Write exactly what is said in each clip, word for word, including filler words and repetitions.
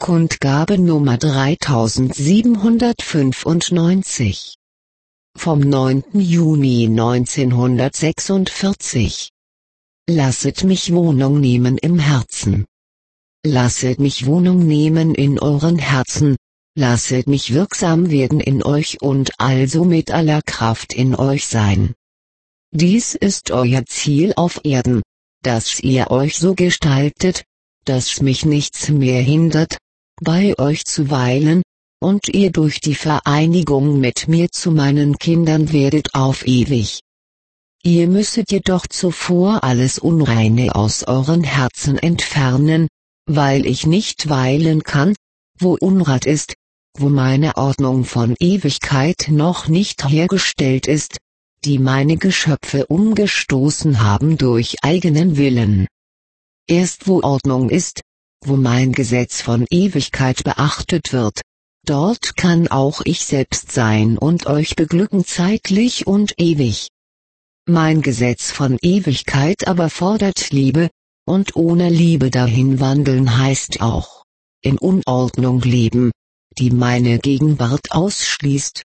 Kundgabe Nummer dreitausendsiebenhundertfünfundneunzig. Vom neunten Juni neunzehnhundertsechsundvierzig. Lasset mich Wohnung nehmen im Herzen. Lasset mich Wohnung nehmen in euren Herzen, lasset mich wirksam werden in euch und also mit aller Kraft in euch sein. Dies ist euer Ziel auf Erden, dass ihr euch so gestaltet, dass mich nichts mehr hindert, bei euch zu weilen, und ihr durch die Vereinigung mit mir zu meinen Kindern werdet auf ewig. Ihr müsset jedoch zuvor alles Unreine aus euren Herzen entfernen, weil ich nicht weilen kann, wo Unrat ist, wo meine Ordnung von Ewigkeit noch nicht hergestellt ist, die meine Geschöpfe umgestoßen haben durch eigenen Willen. Erst wo Ordnung ist, wo mein Gesetz von Ewigkeit beachtet wird, dort kann auch ich selbst sein und euch beglücken zeitlich und ewig. Mein Gesetz von Ewigkeit aber fordert Liebe, und ohne Liebe dahin wandeln heißt auch, in Unordnung leben, die meine Gegenwart ausschließt.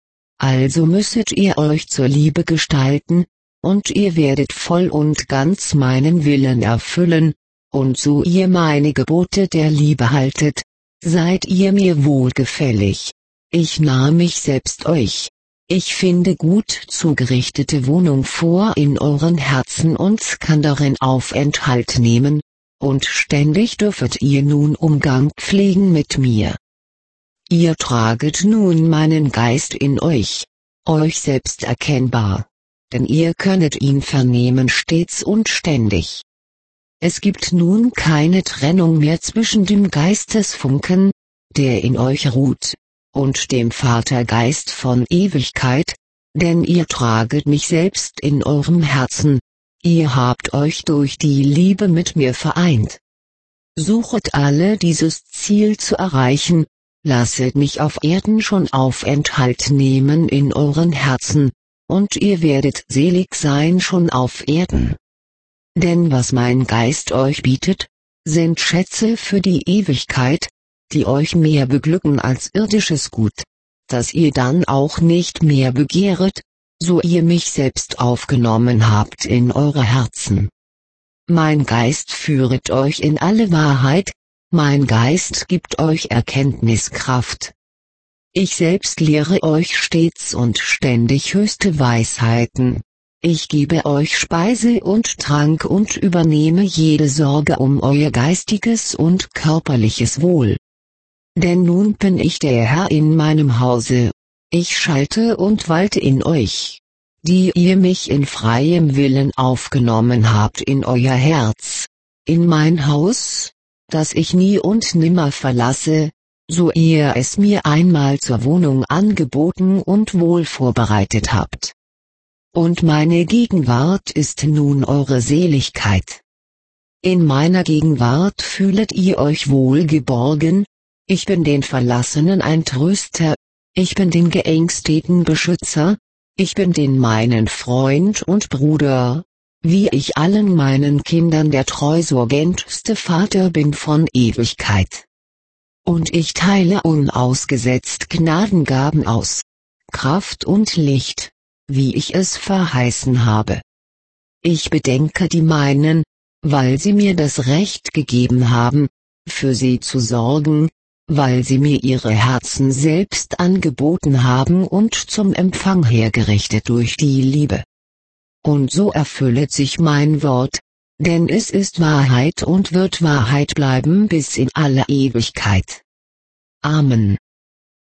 Also müsset ihr euch zur Liebe gestalten, und ihr werdet voll und ganz meinen Willen erfüllen, und so ihr meine Gebote der Liebe haltet, seid ihr mir wohlgefällig. Ich nahe mich selbst euch. Ich finde gut zugerichtete Wohnung vor in euren Herzen und kann darin Aufenthalt nehmen, und ständig dürfet ihr nun Umgang pflegen mit mir. Ihr traget nun meinen Geist in euch, euch selbst erkennbar, denn ihr könnet ihn vernehmen stets und ständig. Es gibt nun keine Trennung mehr zwischen dem Geistesfunken, der in euch ruht, und dem Vatergeist von Ewigkeit, denn ihr traget mich selbst in eurem Herzen, ihr habt euch durch die Liebe mit mir vereint. Suchet alle dieses Ziel zu erreichen, lasset mich auf Erden schon Aufenthalt nehmen in euren Herzen, und ihr werdet selig sein schon auf Erden. Denn was mein Geist euch bietet, sind Schätze für die Ewigkeit, die euch mehr beglücken als irdisches Gut, das ihr dann auch nicht mehr begehret, so ihr mich selbst aufgenommen habt in eure Herzen. Mein Geist führet euch in alle Wahrheit, mein Geist gibt euch Erkenntniskraft. Ich selbst lehre euch stets und ständig höchste Weisheiten. Ich gebe euch Speise und Trank und übernehme jede Sorge um euer geistiges und körperliches Wohl. Denn nun bin ich der Herr in meinem Hause, ich schalte und walte in euch, die ihr mich in freiem Willen aufgenommen habt in euer Herz, in mein Haus, das ich nie und nimmer verlasse, so ihr es mir einmal zur Wohnung angeboten und wohl vorbereitet habt. Und meine Gegenwart ist nun eure Seligkeit. In meiner Gegenwart fühlet ihr euch wohl geborgen, ich bin den Verlassenen ein Tröster, ich bin den Geängsteten Beschützer, ich bin den meinen Freund und Bruder, wie ich allen meinen Kindern der treusorgendste Vater bin von Ewigkeit. Und ich teile unausgesetzt Gnadengaben aus, Kraft und Licht, wie ich es verheißen habe. Ich bedenke die meinen, weil sie mir das Recht gegeben haben, für sie zu sorgen, weil sie mir ihre Herzen selbst angeboten haben und zum Empfang hergerichtet durch die Liebe. Und so erfüllet sich mein Wort, denn es ist Wahrheit und wird Wahrheit bleiben bis in alle Ewigkeit. Amen.